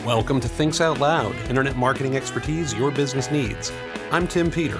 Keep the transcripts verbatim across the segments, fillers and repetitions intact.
Welcome to Thinks Out Loud, internet marketing expertise your business needs. I'm Tim Peter.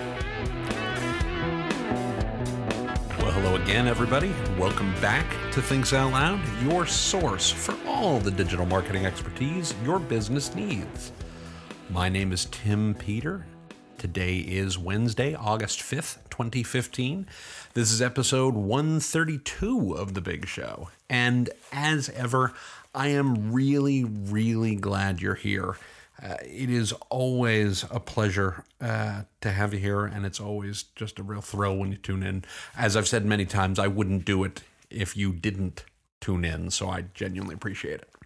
Well, hello again, everybody. Welcome back to Thinks Out Loud, your source for all the digital marketing expertise your business needs. My name is Tim Peter. Today is Wednesday, August fifth, twenty fifteen. This is episode one thirty-two of The Big Show. And as ever, I am really, really glad you're here. Uh, it is always a pleasure uh, to have you here, and it's always just a real thrill when you tune in. As I've said many times, I wouldn't do it if you didn't tune in, so I genuinely appreciate it.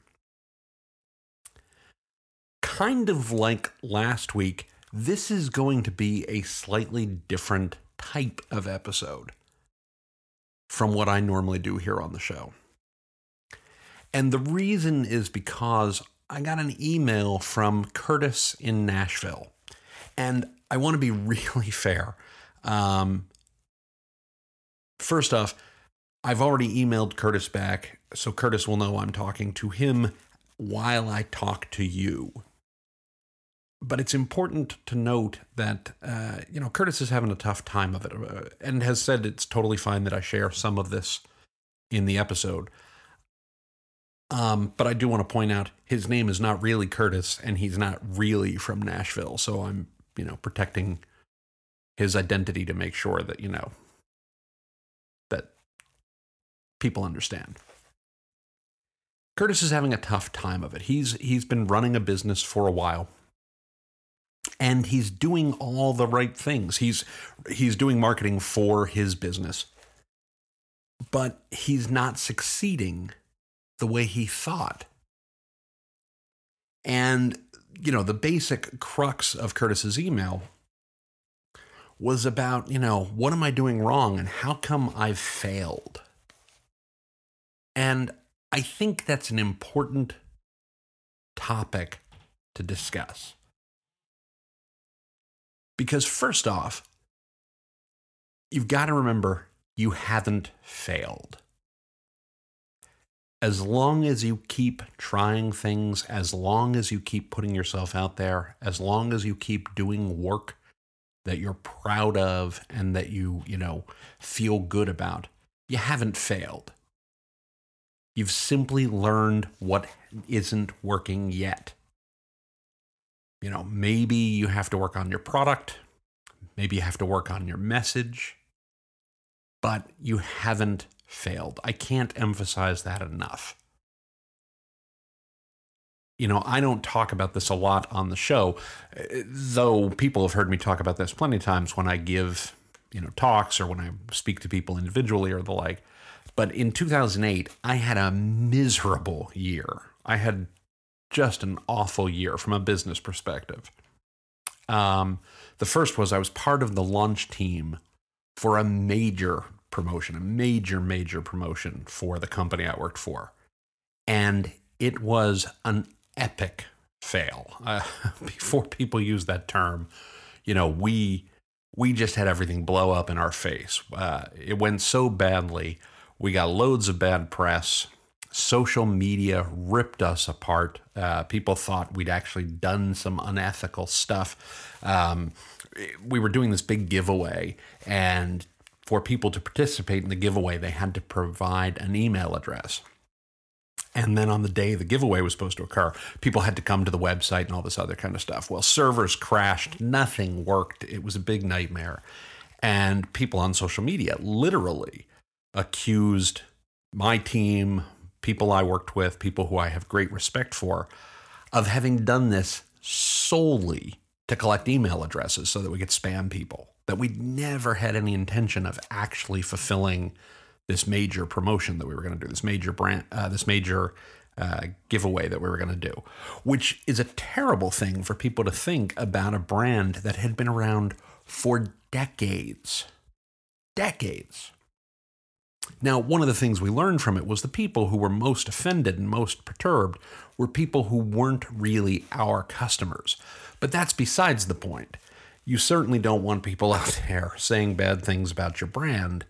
Kind of like last week, this is going to be a slightly different type of episode from what I normally do here on the show. And the reason is because I got an email from Curtis in Nashville. And I want to be really fair. Um, first off, I've already emailed Curtis back, so Curtis will know I'm talking to him while I talk to you. But it's important to note that, uh, you know, Curtis is having a tough time of it uh, and has said it's totally fine that I share some of this in the episode. Um, but I do want to point out his name is not really Curtis and he's not really from Nashville. So I'm, you know, protecting his identity to make sure that, you know, that people understand. Curtis is having a tough time of it. He's he's been running a business for a while. And he's doing all the right things. He's he's doing marketing for his business. But he's not succeeding the way he thought. And, you know, the basic crux of Curtis's email was about, you know, what am I doing wrong and how come I've failed? And I think that's an important topic to discuss. Because first off, you've got to remember you haven't failed. As long as you keep trying things, as long as you keep putting yourself out there, as long as you keep doing work that you're proud of and that you, you know, feel good about, you haven't failed. You've simply learned what isn't working yet. You know, maybe you have to work on your product, maybe you have to work on your message, but you haven't failed. I can't emphasize that enough. You know, I don't talk about this a lot on the show, though people have heard me talk about this plenty of times when I give, you know, talks or when I speak to people individually or the like. But in two thousand eight, I had a miserable year. I had just an awful year from a business perspective. Um, the first was I was part of the launch team for a major promotion, a major, major promotion for the company I worked for. And it was an epic fail. Uh, before people use that term, you know, we we just had everything blow up in our face. Uh, it went so badly. We got loads of bad press. Social media ripped us apart. Uh, people thought we'd actually done some unethical stuff. Um, we were doing this big giveaway, and for people to participate in the giveaway, they had to provide an email address. And then on the day the giveaway was supposed to occur, people had to come to the website and all this other kind of stuff. Well, servers crashed. Nothing worked. It was a big nightmare. And people on social media literally accused my team, people I worked with, people who I have great respect for, of having done this solely to collect email addresses so that we could spam people, that we never had any intention of actually fulfilling this major promotion that we were going to do, this major brand, uh, this major uh, giveaway that we were going to do, which is a terrible thing for people to think about a brand that had been around for decades, decades. Now, one of the things we learned from it was the people who were most offended and most perturbed were people who weren't really our customers. But that's besides the point. You certainly don't want people out there saying bad things about your brand,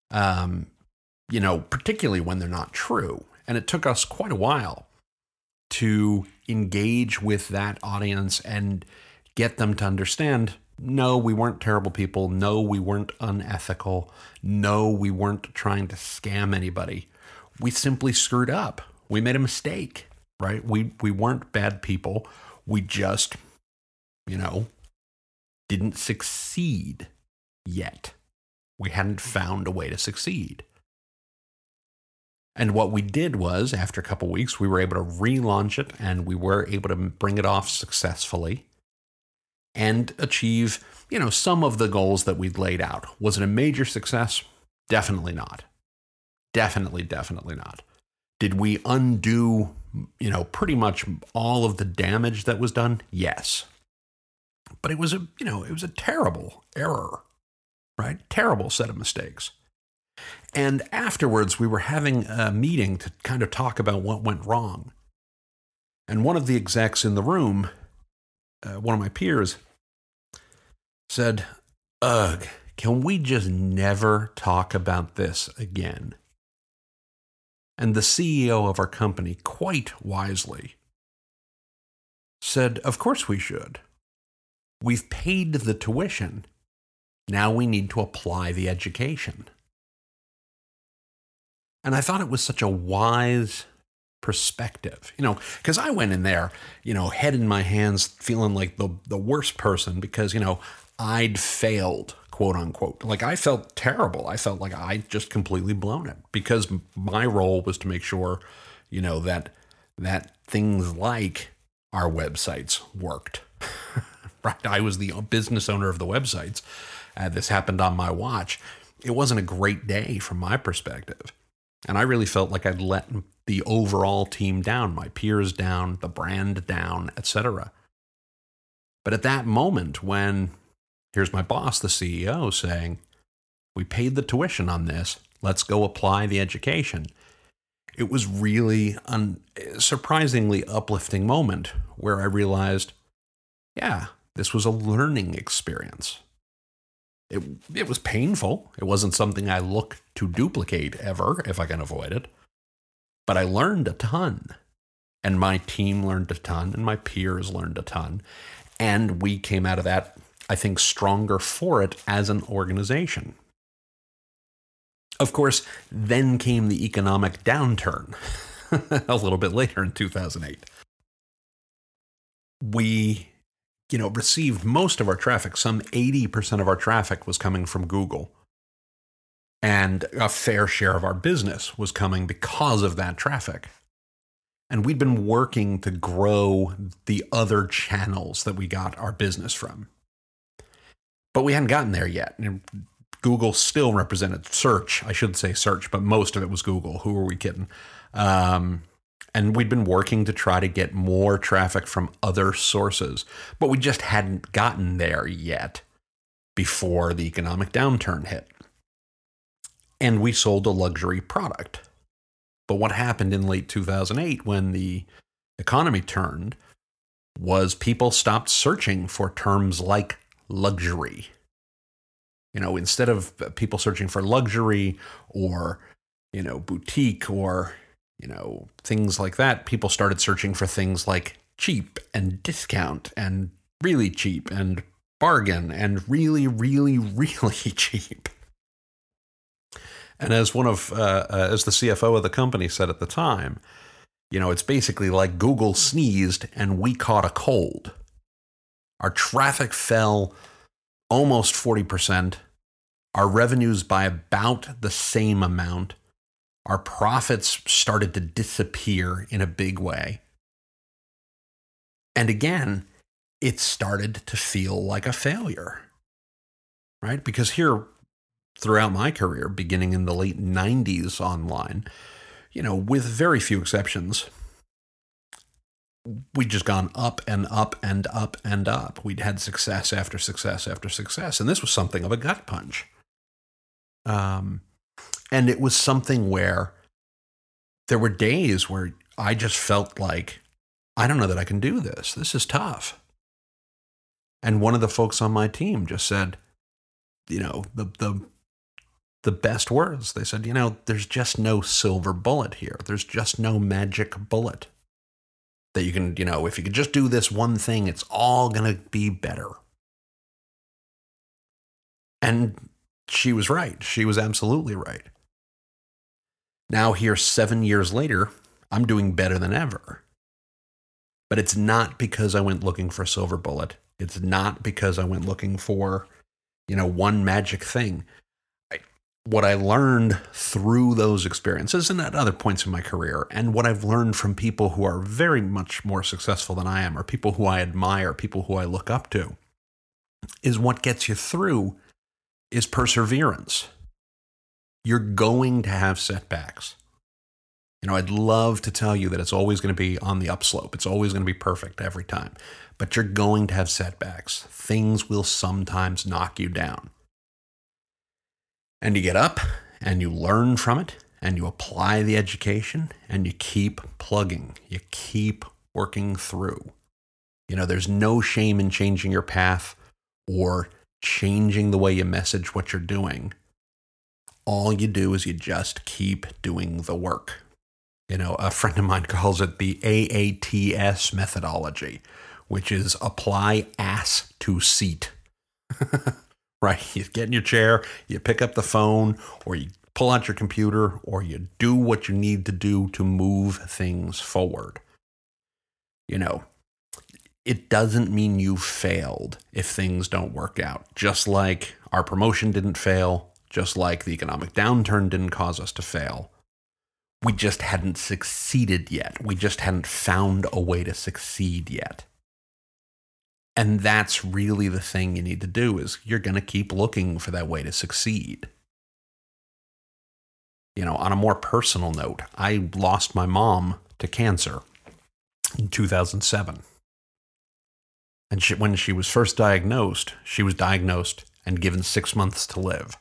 um, you know, particularly when they're not true. And it took us quite a while to engage with that audience and get them to understand, no, we weren't terrible people. No, we weren't unethical. No, we weren't trying to scam anybody. We simply screwed up. We made a mistake, right? We we weren't bad people. We just, you know, didn't succeed yet. We hadn't found a way to succeed. And what we did was, after a couple weeks, we were able to relaunch it, and we were able to bring it off successfully and achieve, you know, some of the goals that we'd laid out. Was it a major success? Definitely not. Definitely, definitely not. Did we undo, you know, pretty much all of the damage that was done? Yes. But it was a, you know, it was a terrible error, right? Terrible set of mistakes. And afterwards, we were having a meeting to kind of talk about what went wrong. And one of the execs in the room, uh, one of my peers, said, "Ugh, can we just never talk about this again?" And the C E O of our company, quite wisely, said, "Of course we should. We've paid the tuition. Now we need to apply the education." And I thought it was such a wise perspective, you know, because I went in there, you know, head in my hands, feeling like the, the worst person because, you know, I'd failed, quote unquote. Like I felt terrible. I felt like I'd just completely blown it because my role was to make sure, you know, that that things like our websites worked. Right? I was the business owner of the websites. Uh, this happened on my watch. It wasn't a great day from my perspective. And I really felt like I'd let the overall team down, my peers down, the brand down, et cetera. But at that moment when, here's my boss, the C E O, saying, "We paid the tuition on this, let's go apply the education," it was really a surprisingly uplifting moment where I realized, yeah, this was a learning experience. It it was painful. It wasn't something I look to duplicate ever, if I can avoid it. But I learned a ton. And my team learned a ton, and my peers learned a ton. And we came out of that, I think, stronger for it as an organization. Of course, then came the economic downturn a little bit later in two thousand eight. We you know, received most of our traffic. Some eighty percent of our traffic was coming from Google. And a fair share of our business was coming because of that traffic. And we'd been working to grow the other channels that we got our business from. But we hadn't gotten there yet. And Google still represented search. I should say search, but most of it was Google. Who are we kidding? Um, And we'd been working to try to get more traffic from other sources, but we just hadn't gotten there yet before the economic downturn hit. And we sold a luxury product. But what happened in late two thousand eight when the economy turned was people stopped searching for terms like luxury. You know, instead of people searching for luxury or, you know, boutique or you know, things like that, people started searching for things like cheap and discount and really cheap and bargain and really, really, really cheap. And as one of, uh, uh, as the C F O of the company said at the time, you know, it's basically like Google sneezed and we caught a cold. Our traffic fell almost forty percent, our revenues by about the same amount. Our profits started to disappear in a big way. And again, it started to feel like a failure, right? Because here, throughout my career, beginning in the late nineties online, you know, with very few exceptions, we'd just gone up and up and up and up. We'd had success after success after success. And this was something of a gut punch. Um, And it was something where there were days where I just felt like, I don't know that I can do this. This is tough. And one of the folks on my team just said, you know, the the the best words. They said, you know, there's just no silver bullet here. There's just no magic bullet. That you can, you know, if you could just do this one thing, it's all going to be better. And she was right. She was absolutely right. Now here, seven years later, I'm doing better than ever. But it's not because I went looking for a silver bullet. It's not because I went looking for, you know, one magic thing. I, what I learned through those experiences and at other points in my career, and what I've learned from people who are very much more successful than I am, or people who I admire, people who I look up to, is what gets you through is perseverance. You're going to have setbacks. You know, I'd love to tell you that it's always going to be on the upslope. It's always going to be perfect every time. But you're going to have setbacks. Things will sometimes knock you down. And you get up and you learn from it and you apply the education and you keep plugging. You keep working through. You know, there's no shame in changing your path or changing the way you message what you're doing. All you do is you just keep doing the work. You know, a friend of mine calls it the A A T S methodology, which is apply ass to seat. Right? You get in your chair, you pick up the phone, or you pull out your computer, or you do what you need to do to move things forward. You know, it doesn't mean you failed if things don't work out. Just like our promotion didn't fail, just like the economic downturn didn't cause us to fail. We just hadn't succeeded yet. We just hadn't found a way to succeed yet. And that's really the thing you need to do is you're going to keep looking for that way to succeed. You know, on a more personal note, I lost my mom to cancer in two thousand seven. And she, when she was first diagnosed, she was diagnosed and given six months to live.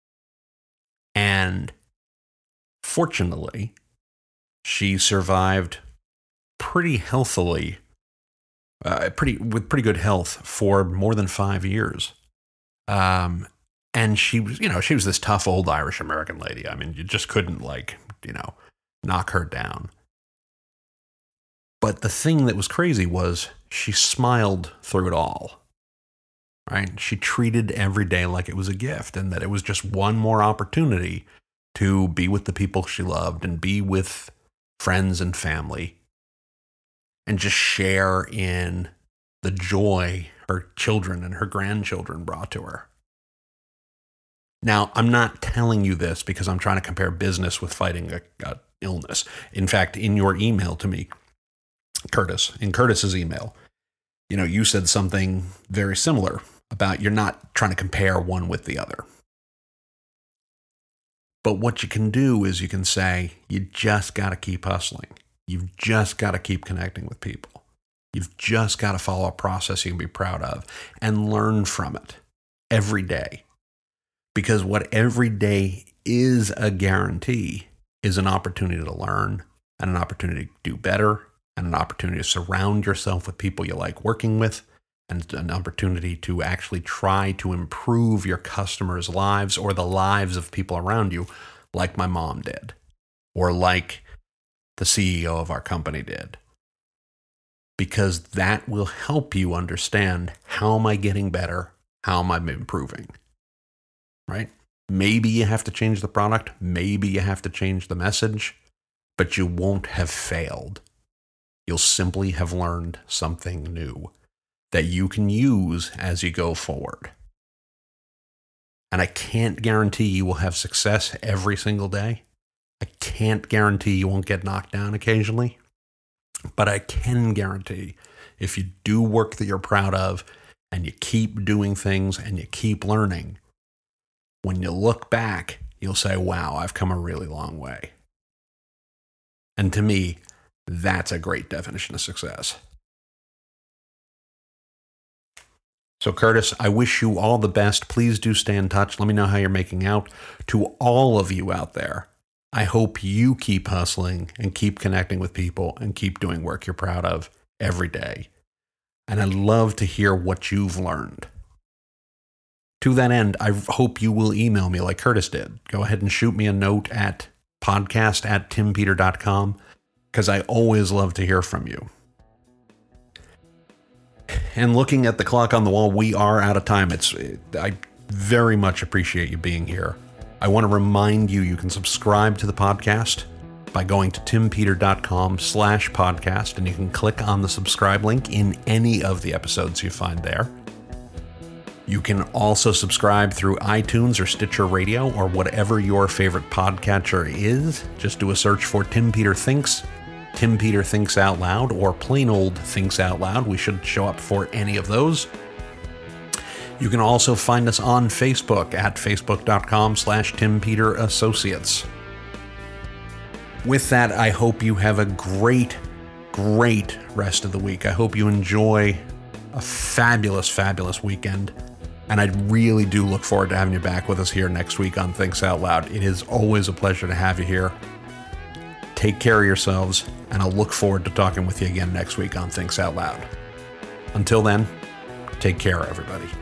And fortunately, she survived pretty healthily, uh, pretty with pretty good health for more than five years. Um, and she was, you know, she was this tough old Irish American lady. I mean, you just couldn't like, you know, knock her down. But the thing that was crazy was she smiled through it all. Right? She treated every day like it was a gift and that it was just one more opportunity to be with the people she loved and be with friends and family and just share in the joy her children and her grandchildren brought to her. Now, I'm not telling you this because I'm trying to compare business with fighting a, a illness. In fact, in your email to me, Curtis, in Curtis's email, you know, you said something very similar about you're not trying to compare one with the other. But what you can do is you can say, you just got to keep hustling. You've just got to keep connecting with people. You've just got to follow a process you can be proud of and learn from it every day. Because what every day is a guarantee is an opportunity to learn and an opportunity to do better and an opportunity to surround yourself with people you like working with and an opportunity to actually try to improve your customers' lives or the lives of people around you like my mom did or like the C E O of our company did. Because that will help you understand how am I getting better? How am I improving? Right? Maybe you have to change the product. Maybe you have to change the message, but you won't have failed. You'll simply have learned something new that you can use as you go forward. And I can't guarantee you will have success every single day. I can't guarantee you won't get knocked down occasionally. But I can guarantee if you do work that you're proud of and you keep doing things and you keep learning, when you look back, you'll say, wow, I've come a really long way. And to me, that's a great definition of success. So Curtis, I wish you all the best. Please do stay in touch. Let me know how you're making out. To all of you out there, I hope you keep hustling and keep connecting with people and keep doing work you're proud of every day. And I'd love to hear what you've learned. To that end, I hope you will email me like Curtis did. Go ahead and shoot me a note at podcast at tim peter dot com because I always love to hear from you. And looking at the clock on the wall, we are out of time. It's I very much appreciate you being here. I want to remind you, you can subscribe to the podcast by going to timpeter.com slash podcast, and you can click on the subscribe link in any of the episodes you find there. You can also subscribe through iTunes or Stitcher Radio or whatever your favorite podcatcher is. Just do a search for Tim Peter Thinks, Tim Peter Thinks Out Loud, or plain old Thinks Out Loud. We should show up for any of those. You can also find us on Facebook at facebook.com slash Tim Peter Associates. With that, I hope you have a great, great rest of the week. I hope you enjoy a fabulous, fabulous weekend. And I really do look forward to having you back with us here next week on Thinks Out Loud. It is always a pleasure to have you here. Take care of yourselves, and I'll look forward to talking with you again next week on Thinks Out Loud. Until then, take care, everybody.